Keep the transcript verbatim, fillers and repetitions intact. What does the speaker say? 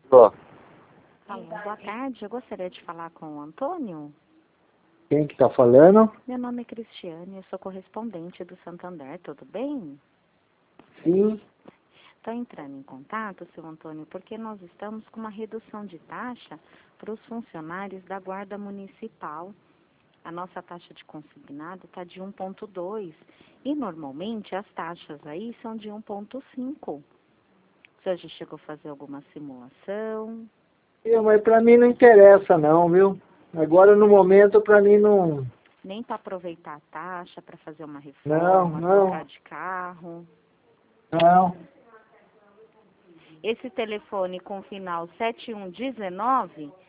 Tô. Alô, boa tarde. Eu gostaria de falar com o Antônio. Quem que tá falando? Meu nome é Cristiane, eu sou correspondente do Santander, tudo bem? Sim. Estou entrando em contato, seu Antônio, porque nós estamos com uma redução de taxa para os funcionários da Guarda Municipal. A nossa taxa de consignado está de um ponto dois e normalmente as taxas aí são de um ponto cinco. Você já chegou a fazer alguma simulação? Eu, mas pra mim não interessa não, viu? Agora no momento pra mim não... Nem para aproveitar a taxa, para fazer uma Não, reforma, não, trocar de carro? não. Esse telefone com final sete um um nove